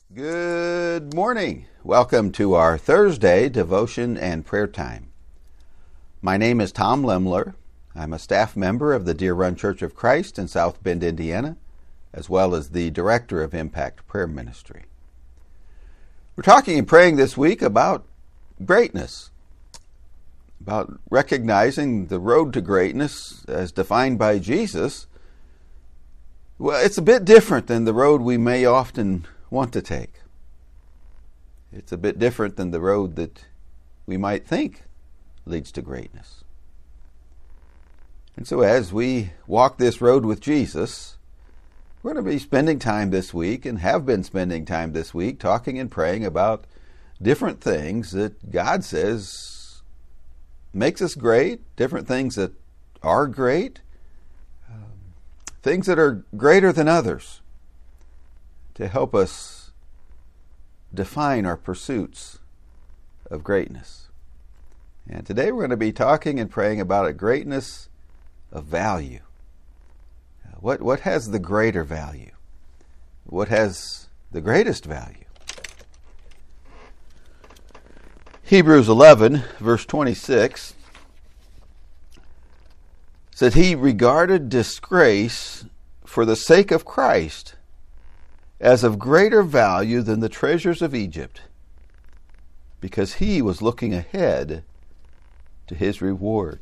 Good morning. Welcome to our Thursday devotion and prayer time. My name is Tom Lemler. I'm a staff member of the Deer Run Church of Christ in South Bend, Indiana, as well as the director of Impact Prayer Ministry. We're talking and praying this week about greatness, about recognizing the road to greatness as defined by Jesus. Well, it's a bit different than the road we may often want to take. It's a bit different than the road that we might think leads to greatness. And so as we walk this road with Jesus, we're going to be spending time this week and have been spending time this week talking and praying about different things that God says makes us great, different things that are great, things that are greater than others, to help us define our pursuits of greatness. And today we're going to be talking and praying about a greatness of value. What has the greater value? What has the greatest value? Hebrews 11, verse 26, said, "He regarded disgrace for the sake of Christ as of greater value than the treasures of Egypt, because he was looking ahead to his reward."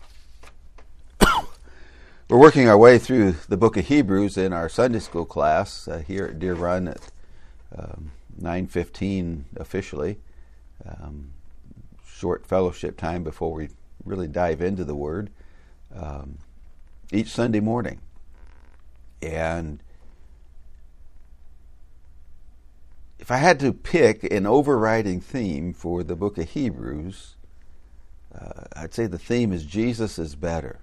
We're working our way through the book of Hebrews in our Sunday school class here at Deer Run at 9:15 officially. Short fellowship time before we really dive into the Word each Sunday morning. And if I had to pick an overriding theme for the book of Hebrews, I'd say the theme is Jesus is better.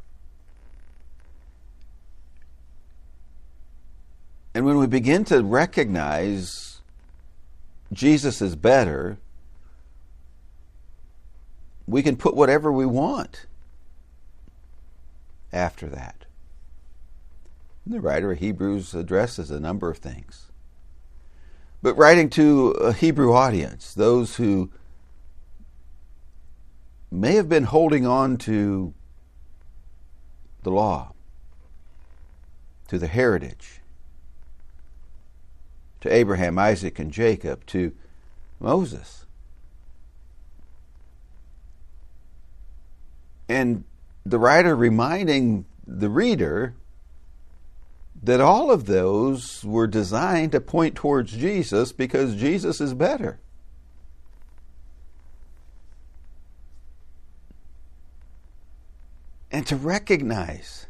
And when we begin to recognize Jesus is better, we can put whatever we want after that. And the writer of Hebrews addresses a number of things. But writing to a Hebrew audience, those who may have been holding on to the law, to the heritage, to Abraham, Isaac, and Jacob, to Moses. And the writer reminding the reader that all of those were designed to point towards Jesus because Jesus is better. And to recognize,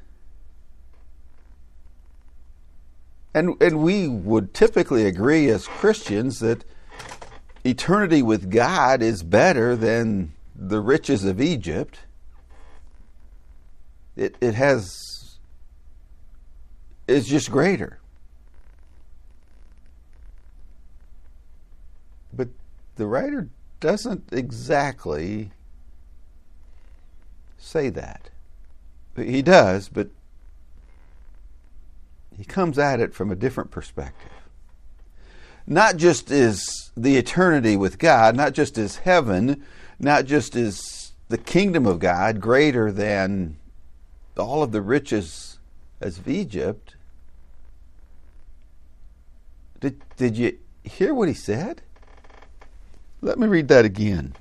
and we would typically agree as Christians that eternity with God is better than the riches of Egypt. It's just greater. But the writer doesn't exactly say that. He does, but he comes at it from a different perspective. Not just is the eternity with God, not just is heaven, not just is the kingdom of God greater than all of the riches as of Egypt. Did you hear what he said? Let me read that again.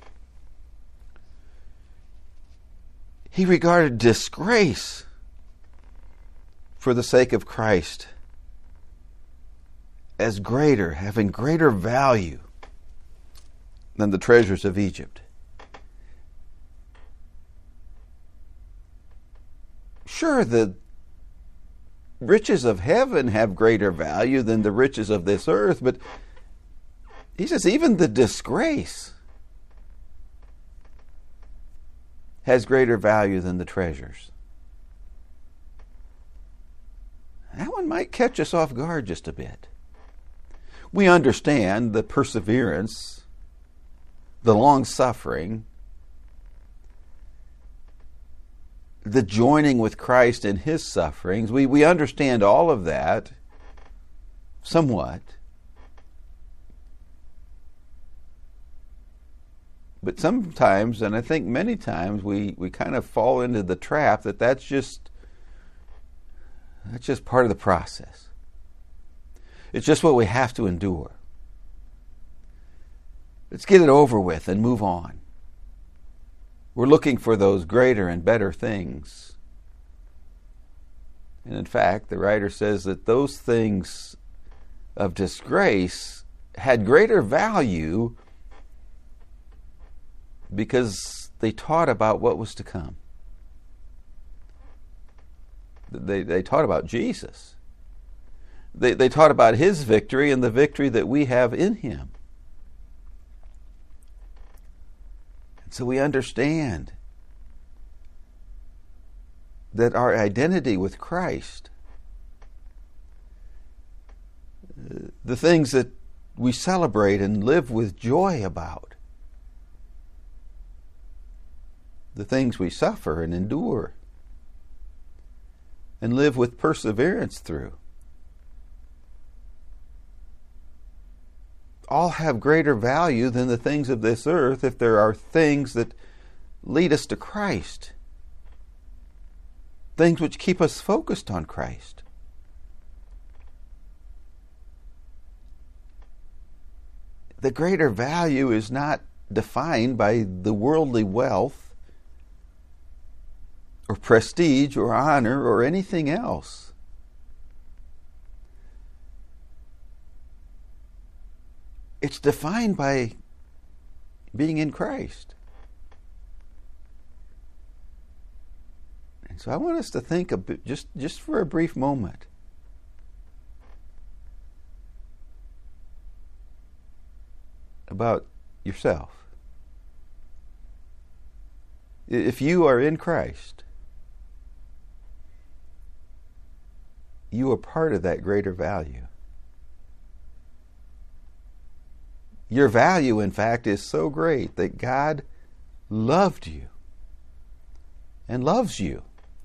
He regarded disgrace for the sake of Christ as greater, having greater value than the treasures of Egypt. Sure, the riches of heaven have greater value than the riches of this earth, but he says even the disgrace has greater value than the treasures. That one might catch us off guard just a bit. We understand the perseverance, the long-suffering, the joining with Christ in His sufferings. We understand all of that somewhat. But sometimes, and I think many times, we kind of fall into the trap that's just part of the process. It's just what we have to endure. Let's get it over with and move on. We're looking for those greater and better things. And in fact, the writer says that those things of disgrace had greater value because they taught about what was to come. They taught about Jesus. They taught about His victory and the victory that we have in Him. And so we understand that our identity with Christ, the things that we celebrate and live with joy about, the things we suffer and endure and live with perseverance through, all have greater value than the things of this earth if there are things that lead us to Christ, things which keep us focused on Christ. The greater value is not defined by the worldly wealth or prestige or honor or anything else. It's defined by being in Christ. And so I want us to think a bit, just for a brief moment, about yourself. If you are in Christ, you are part of that greater value. Your value, in fact, is so great that God loved you and loves you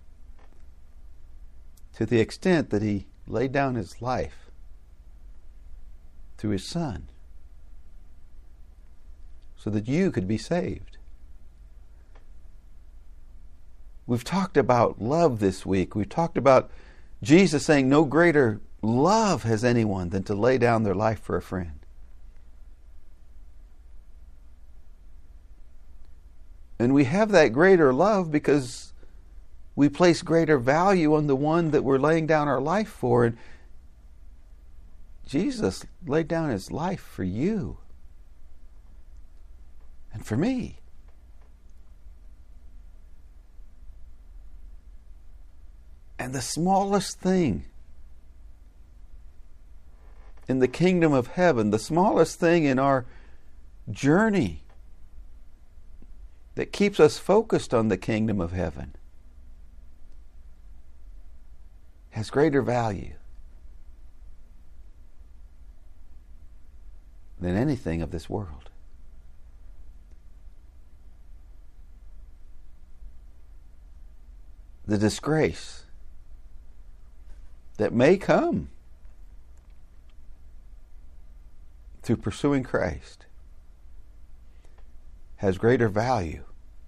to the extent that He laid down His life through His Son so that you could be saved. We've talked about love this week. We've talked about Jesus saying no greater love has anyone than to lay down their life for a friend. And we have that greater love because we place greater value on the one that we're laying down our life for. And Jesus laid down His life for you and for me. And the smallest thing in the kingdom of heaven, the smallest thing in our journey that keeps us focused on the kingdom of heaven, has greater value than anything of this world. The disgrace that may come through pursuing Christ has greater value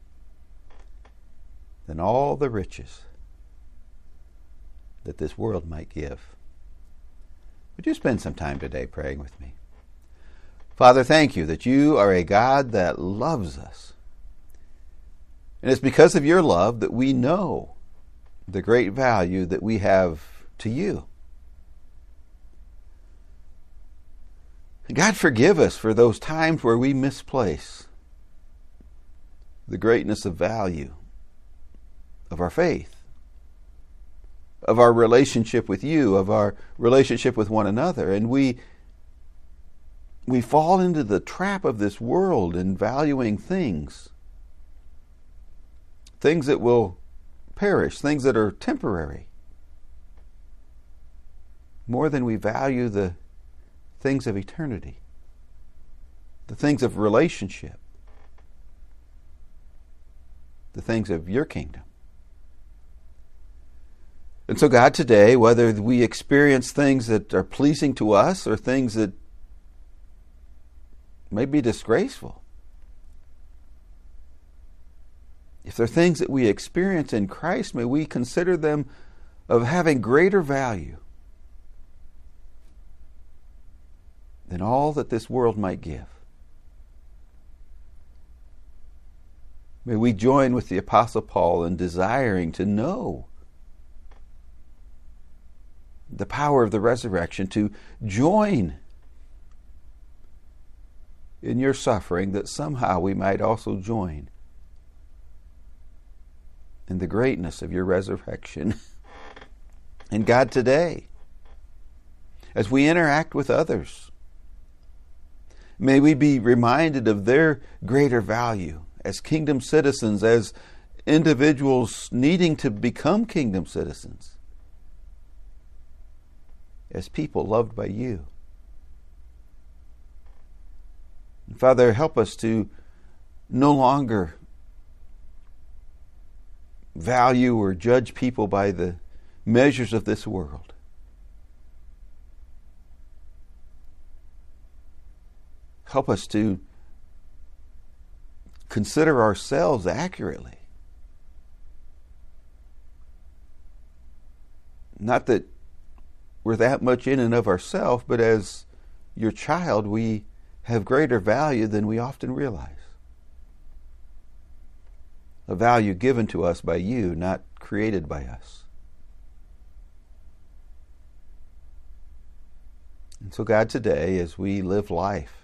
than all the riches that this world might give. Would you spend some time today praying with me? Father, thank you that you are a God that loves us. And it's because of your love that we know the great value that we have to you. God, forgive us for those times where we misplace the greatness of value of our faith, of our relationship with you, of our relationship with one another. And we fall into the trap of this world in valuing things that will perish, things that are temporary, more than we value the things of eternity, the things of relationship, the things of your kingdom. And so, God, today, whether we experience things that are pleasing to us or things that may be disgraceful, if there are things that we experience in Christ, may we consider them of having greater value than all that this world might give. May we join with the Apostle Paul in desiring to know the power of the resurrection, to join in your suffering, that somehow we might also join in the greatness of your resurrection. And God, today, as we interact with others, may we be reminded of their greater value as kingdom citizens, as individuals needing to become kingdom citizens, as people loved by you. And Father, help us to no longer value or judge people by the measures of this world. Help us to consider ourselves accurately. Not that we're that much in and of ourselves, but as your child, we have greater value than we often realize. A value given to us by you, not created by us. And so, God, today, as we live life,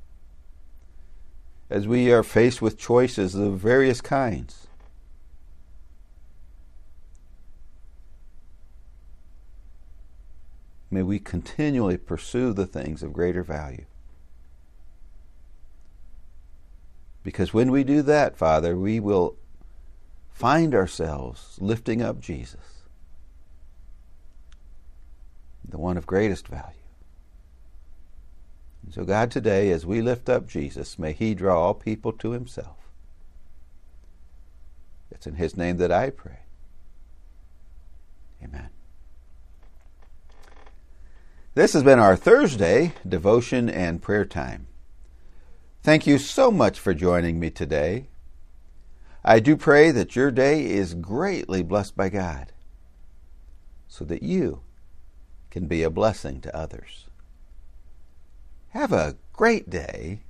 as we are faced with choices of various kinds, may we continually pursue the things of greater value. Because when we do that, Father, we will find ourselves lifting up Jesus, the one of greatest value. And so, God, today, as we lift up Jesus, may he draw all people to himself. It's in his name that I pray. Amen. This has been our Thursday devotion and prayer time. Thank you so much for joining me today. I do pray that your day is greatly blessed by God, so that you can be a blessing to others. Have a great day,